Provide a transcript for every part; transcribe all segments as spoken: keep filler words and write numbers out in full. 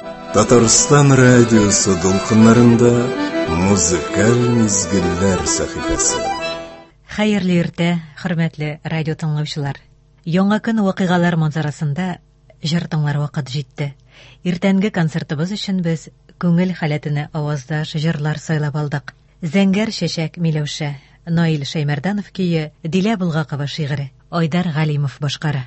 Татарстан радиосы долқынларында музыкаль мизгилләр сәхифәсе. Хәерле иртә, хөрмәтле радио тыңлаучылар. Яңа көн вакыйгалар манзарасында җыр тыңлар вакыт җитте. Иртәнге концертыбыз өчен без күңел халәтенә аваздаш җырлар сайлап алдык. Зәңгәр чәчәк Миләүшә, Наил Шәймәрданов көе, Дилә Булгакова шигыре, Айдар Галимов башкара.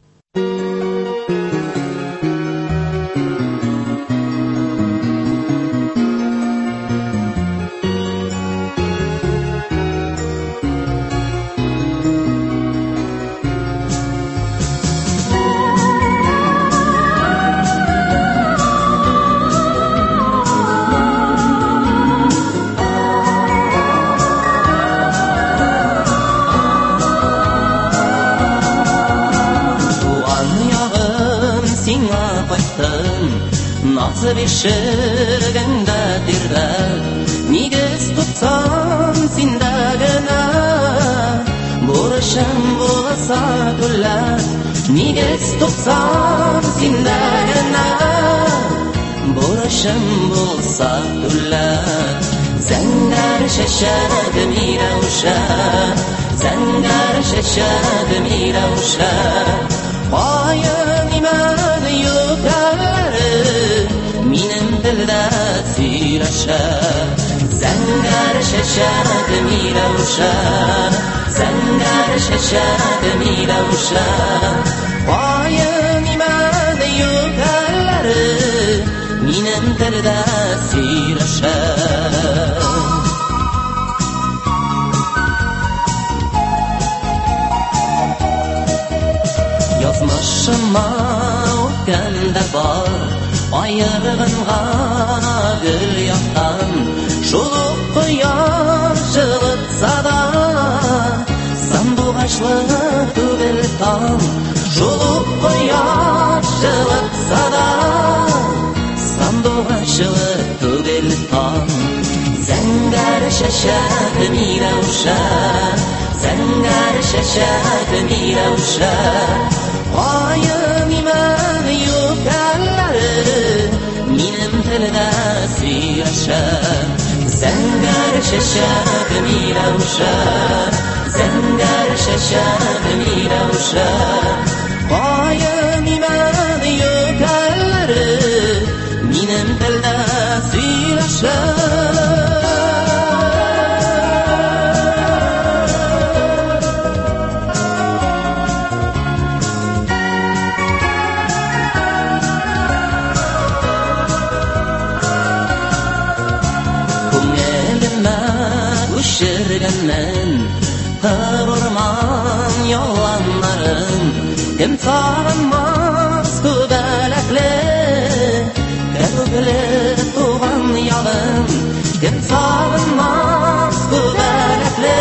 Бишергәндә тирдә нигез тотсам синдә генә бурышым булса түлә нигез тотсам синдә генә бурышым булса түлә зәңгәр чәчәк Миләүшә зәңгәр чәчәк Миләүшә кайын иман юкәлләре минем телдә сөйләшә зәңгәр чәчәк Миләүшә зәңгәр чәчәк Миләүшә кайын иман юкәлләре минем телдә сөйләшә язмышыма үткәндә бар Айырғанға гүл яқтан Шулық құяш жылытса да Сандуғашлы түгел таң Шулық құяш жылытса да Сандуғашлы түгел таң Зәңгәр чәчәк Миләүшә Зәңгәр чәчәк Миләүшә Кайын иман юкәлләре минем телдә сөйләшә зәңгәр чәчәк Миләүшә зәңгәр чәчәк Миләүшә кайын иман юкәлләре минем телдә сөйләшә Hır orman yollanların Kim sağınmaz kübelekli Kökülü tuğan yalın Kim sağınmaz kübelekli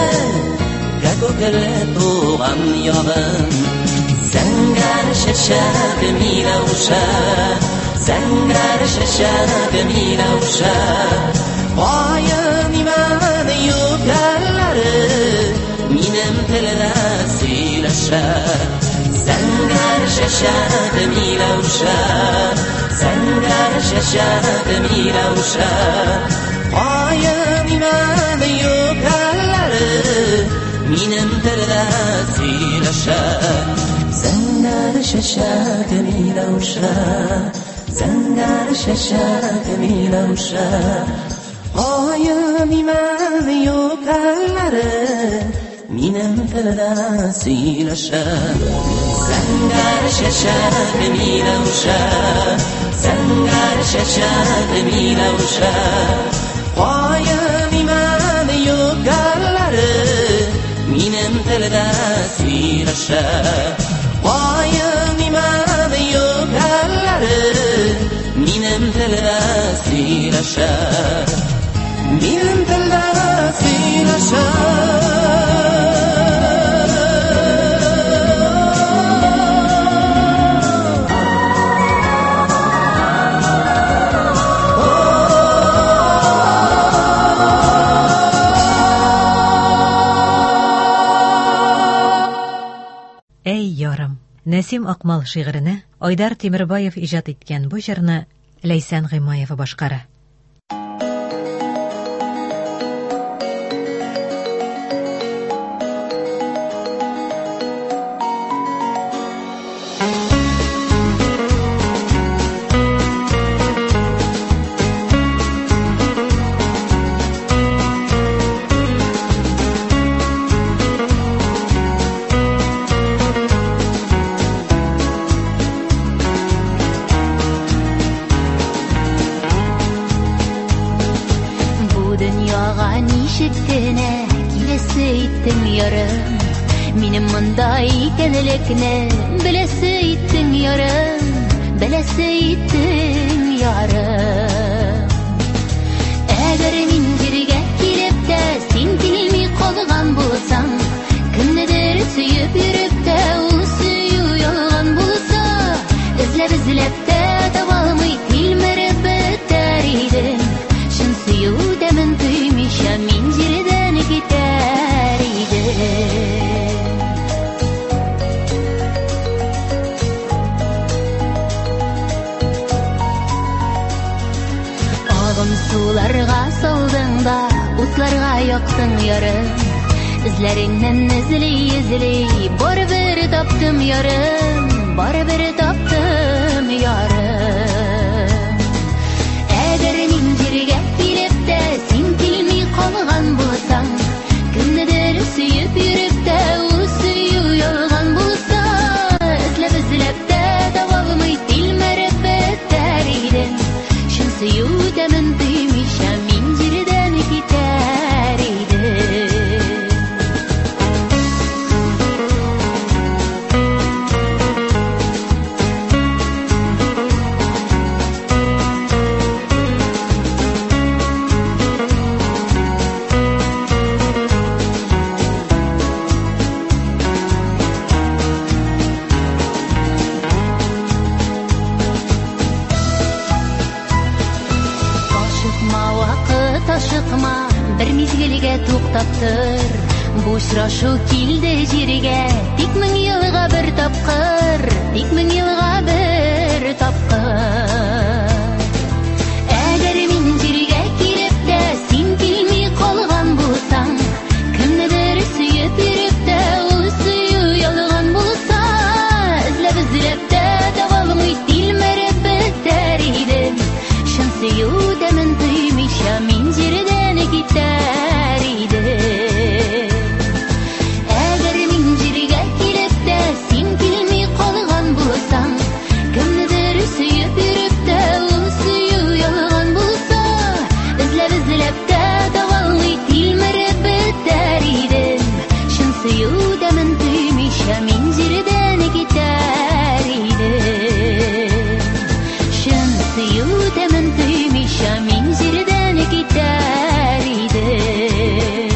Kökülü tuğan yalın Zəngər çəçək Mиләүшә Zəngər çəçək Mиләүшә Kayın iman yükelleri Minem teldə сөйләшә Zəngər çəçək Mиләүшә Zəngər çəçək Mиләүшә Kayın iman yükelleri Minem teldə сөйләшә Zəngər çəçək Mиләүшә Zəngər çəçək Mиләүшә Kayın iman yükelleri Minem teldə сөйләшә Zəngər çəçək Mиләүшә Zəngər çəçək Mиләүшә Kayın iman yükelleri Minem teldə сөйләшә Kayın iman yükelleri Minem teldə сөйләшә Минем телдә сөйләшә Нәсим Акмал шигыренә Айдар Тимербаев иҗат иткән бу җырны Ләйсән Гыймаева башкара. Икәнлекне беләсе иттең ярым, беләсе иттең ярым. Әгәр мин җиргә килеп тә син килми калган булсаң, кемнедер сөеп йөреп тә ул сөю ялган булса, эзләп эзләп тә таба алмый тилмереп бетәр идем. Шын сөю дәмен тоймыйча мин җирдән китәр идем. Суларга салдың да, утларга яктың ярым. Эзләреңнән эзли, эзли, барыбер таптым ярым, барыбер таптым ярым. Әгәр мин җиргә килеп тә син килми калган булсаң, кемнедер сөеп йөреп тә ул сөю ялган булса, эзләп эзләп тә таба алмый тилмереп бетәр идем. Шын сөю дәмен тоймыйча мин җирдән китәр идем. Ашыкма, бер мизгелгә туктап тор. Бу очрашу килде җиргә, тик мең елга бер тапкыр, тик мең елга бер тапкыр. Әгәр мин җиргә килеп тә син килми калган булсаң, кемнедер сөеп йөреп тә ул сөю ялган булса, эзләп эзләп тә таба алмый тилмереп бетәр идем. Шын сөю дәмен тоймыйча мин җирдән китәр идем. Әгәр мин җиргә килеп тә син килми калган булсаң, кемнедер сөеп йөреп тә ул сөю ялган булса, эзләп эзләп тә таба алмый тилмереп бетәр идем. Шын сөю дәмен тоймыйча мин җирдән китәр идем. Шын сөю дәмен тоймыйча мин җирдән китәр идем.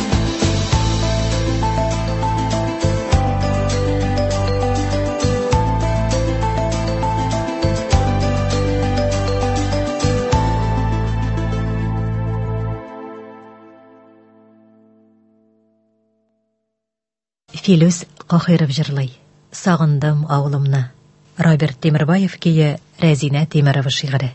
Филүс Каһиров җырлый. Сагындым авылымны. Роберт Темирбаев кие, Рәзинә Темирова шигыре.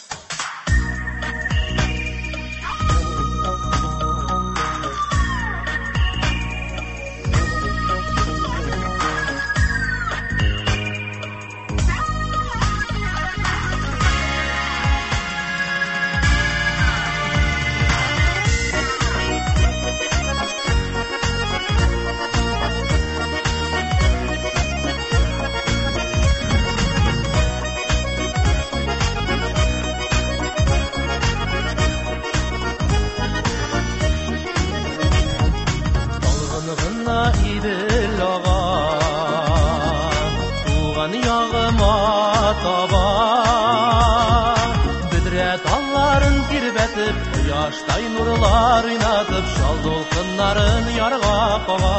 Кояштай нурлар уйнатып, шал долкыннарын ярга кага.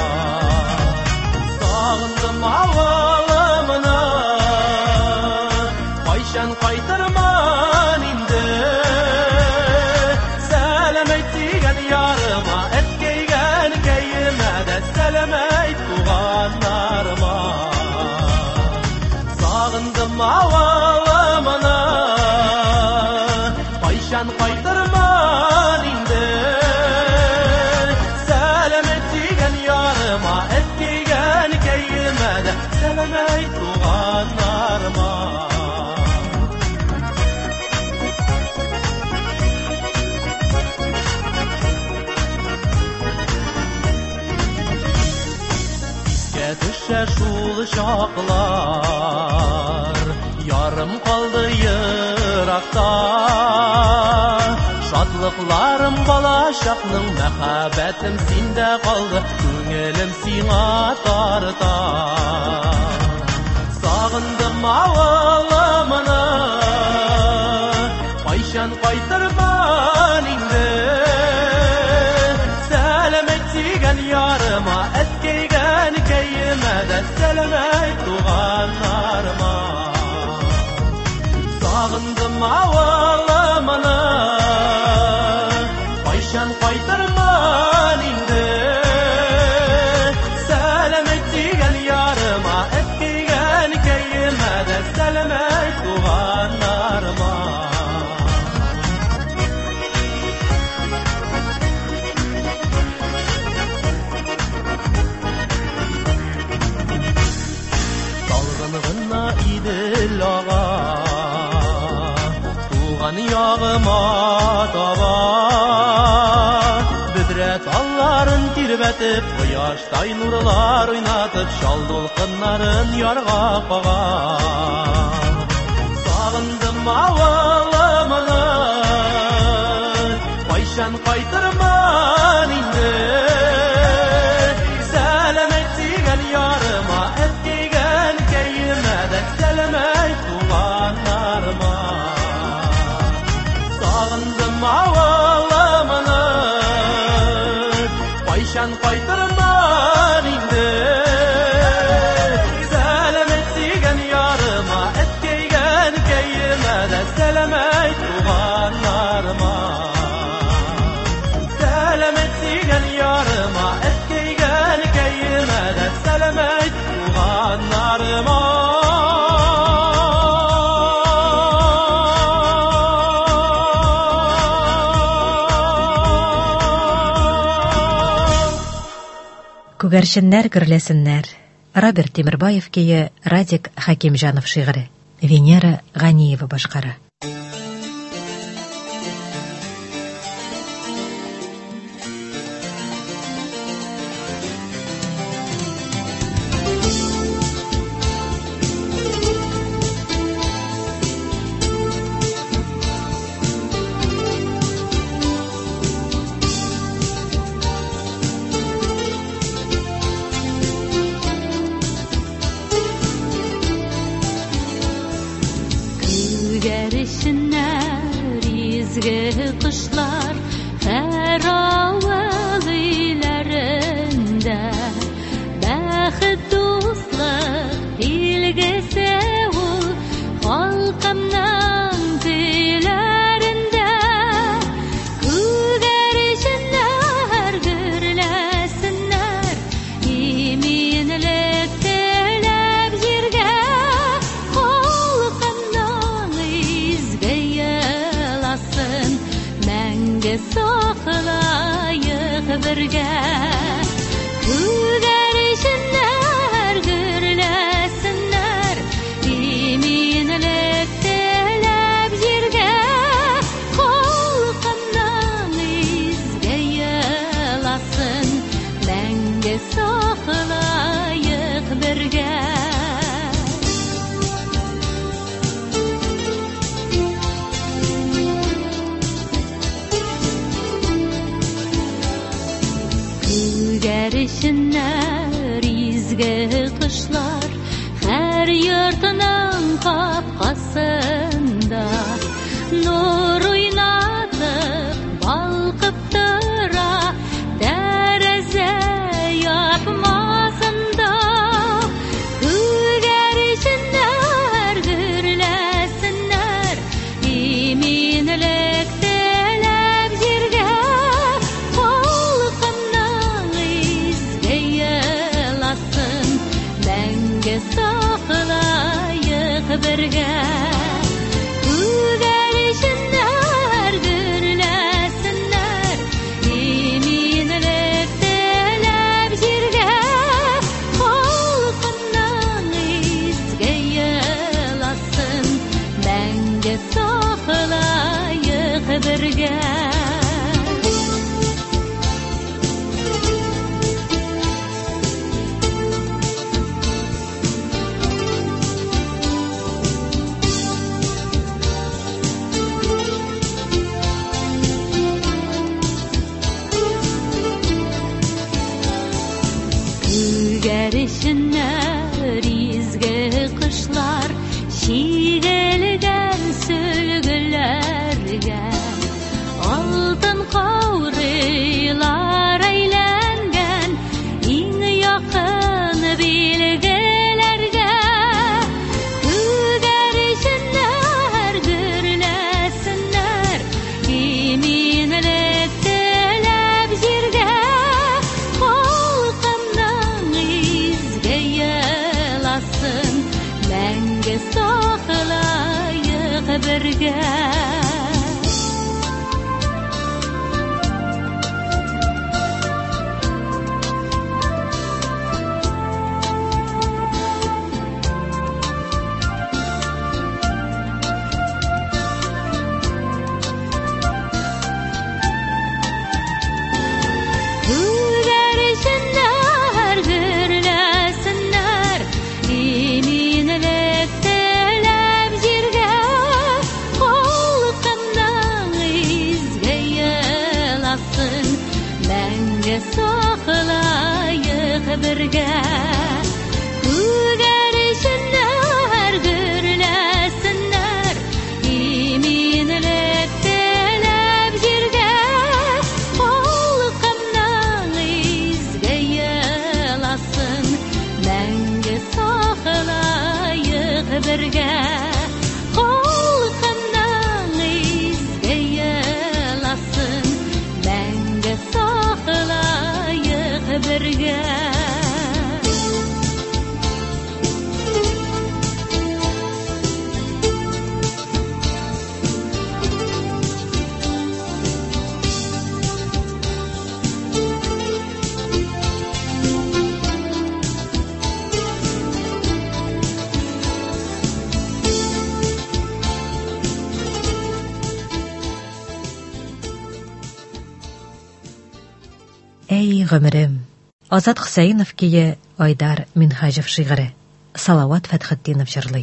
Сагындым авылымны, кайчан кайтырман инде. Сәлам әйт дигән ярыма, әткәйгән кәемә дә сәлам әйт туганнарыма. Сагындым авылымны, Кайшан кайтырман инде Сәлемет дигән ярыма Әткәйгән кәйемәдә Сәләмәй туганнарыма Düşә шул чаклар Ярым калды еракта Шатлыкларым балачакның мәхәббәтем синдә калды Күңелем сиңа тарта Сагындым авылымны Кайчан кайтырман инде Сәлемет дигән ярыма Әткәйгән кәйемәдә Сәләмәй туганнарыма Сагындым авылымны Кайчан кайтырман инде Сәлемет дигән ярыма Әткәйгән кәйемәдә Сәләмәй туганнарыма Идел ага Туган ягыма таба Бөдрәт алларын тирбәтеп Кояштай нурлар уйнатып Шал дулкыннарын ярга кага Сагындым авылымны Кайчан кайтырман инде Сәләмәт дигән ярыма Әткәйгән кәйемәдә Сәләмәй туганнарыма Сагындым авылымны Кайчан кайтырман инде Сәләмәт дигән ярыма Әткәйгән кәйемәдә Сәләмәй туганнарыма Сәләмәт дигән ярыма Әткәйгән кәйемәдә Сәләмәй туганнарыма Күгәрченнәр гөрләсеннәр. Роберт Тимербаев көе, Радик Хакимҗанов шигыре. Венера Ганиева башкара. Күгәрченнәр изге кышлар һәр авыл өйләрендә бәхет дуслык билгесе ул халкымның көйләрендә Күгәрченнәр гөрләсеннәр иминлек теләп җиргә Мәңге саклайык бергә Күгәрченнәр гөрләсеннәр иминлек теләп җиргә Халкымның изге яласын Мәңге саклайык бергә Күгәрченнәр изге кышлар һәр йортның капкасында нур уйнатып балкып тора тәрәзә япмасында Күгәрченнәр гөрләсеннәр иминлек теләп җиргә Мәңге саклайык бергә мәңге сақлайық бірге. Gərişinlər izgə qışlar şigelgən sülgülərgə altın qavrilar eylengən in yaxın bilgelərgə gərişinlər gürləsinlər iminlik telep jirgə мәңгі сақлайық бірге. Saqlayıq birge. Gərişinlər gürləsinlər iminlik telep jirgə xalqımdan izgə yılasın мәңгі saqlayıq birge. Xalqımdan izgə yılasın мәңгі saqlayıq бірге. Эй гомерем. Азат Хусейнов кие, Айдар Минхажев шигыре. Салават Фатхетдинов җырлый.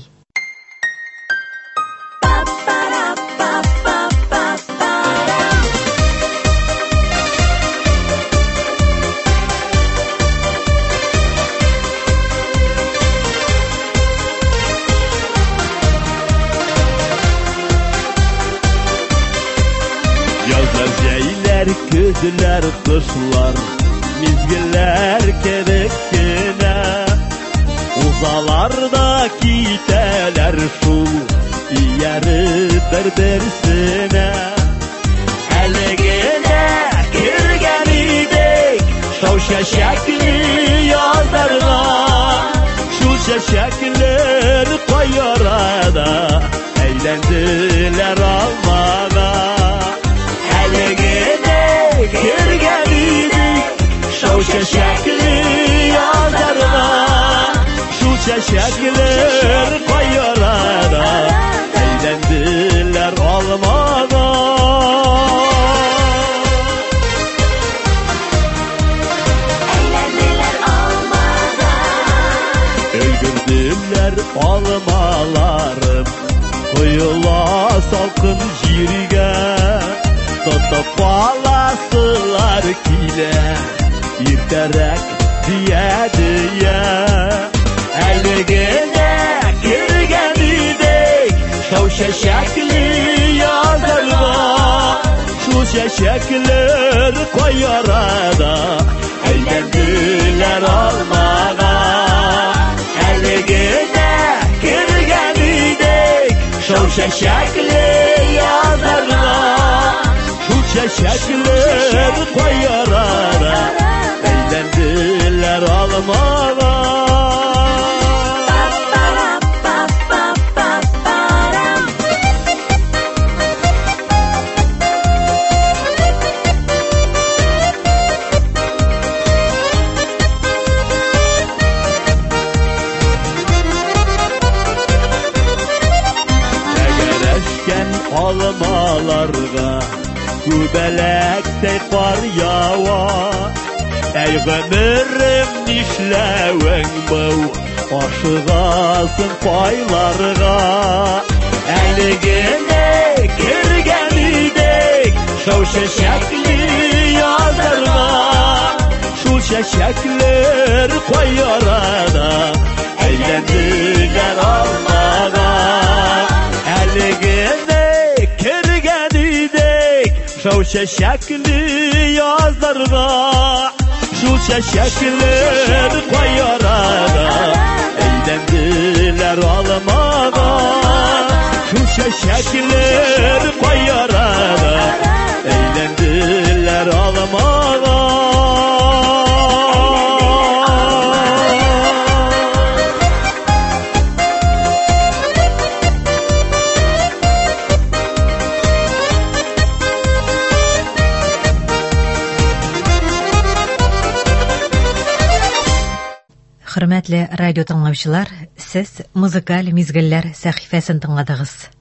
Yazlar җәйләр, көзләр, кышлар, мизгелләр керек кенә. Узаларда китәләр шул, ияры бер-берсенә. Әле генә кергән идек, шау чәчәкле язларга. Шул чәчәкләр кайрада, әйләнделәр алмага. Кергән идек, шау чәчәкле язларга. Шул чәчәкләр кайрада, әйләнделәр алмага. Өлгерделәр алмаларым, коела салкын җиргә. Тотып аласылар килә, иртәрәк дия-дия. Әле генә кергән идек, шау чәчәкле язларга. Шул чәчәкләр кайрада, әйләнделәр алмага. Әле генә кергән идек, шау чәчәкле язларга. Çəçəklər qoyarara, əyləndirlər almağa. алмаларға Күбәләктей қар яуа Әй ғөмірім нишләуің бұл Ашығасың пайларға Әлігіне кірген үйдек Шау шәшәклі язарға Шул шәшәклер қой арада Әйләнділер алмаға Әлігіне кірген үйдек Шау шәшәклі язарға Шул шәшәклер қой арада Әйләнділер алмаға Шул шәшәклер қой арада Әйләнділер алмаға Хөрмәтле радио тыңлаучылар, сез музыкаль мизгелләр сәхифәсен тыңладыгыз.